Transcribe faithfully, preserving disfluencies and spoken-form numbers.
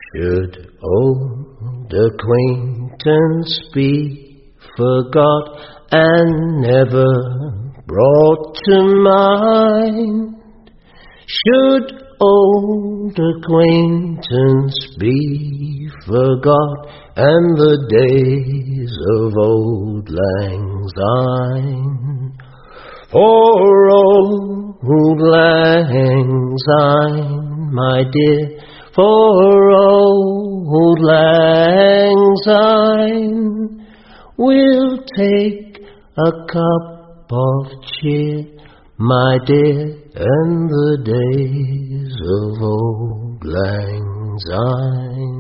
Should old acquaintance be forgot and never brought to mind? Should old acquaintance be forgot and the days of old lang syne? For old lang syne, my dear, for old lang syne, we'll take a cup of cheer, my dear, and the days of old lang syne.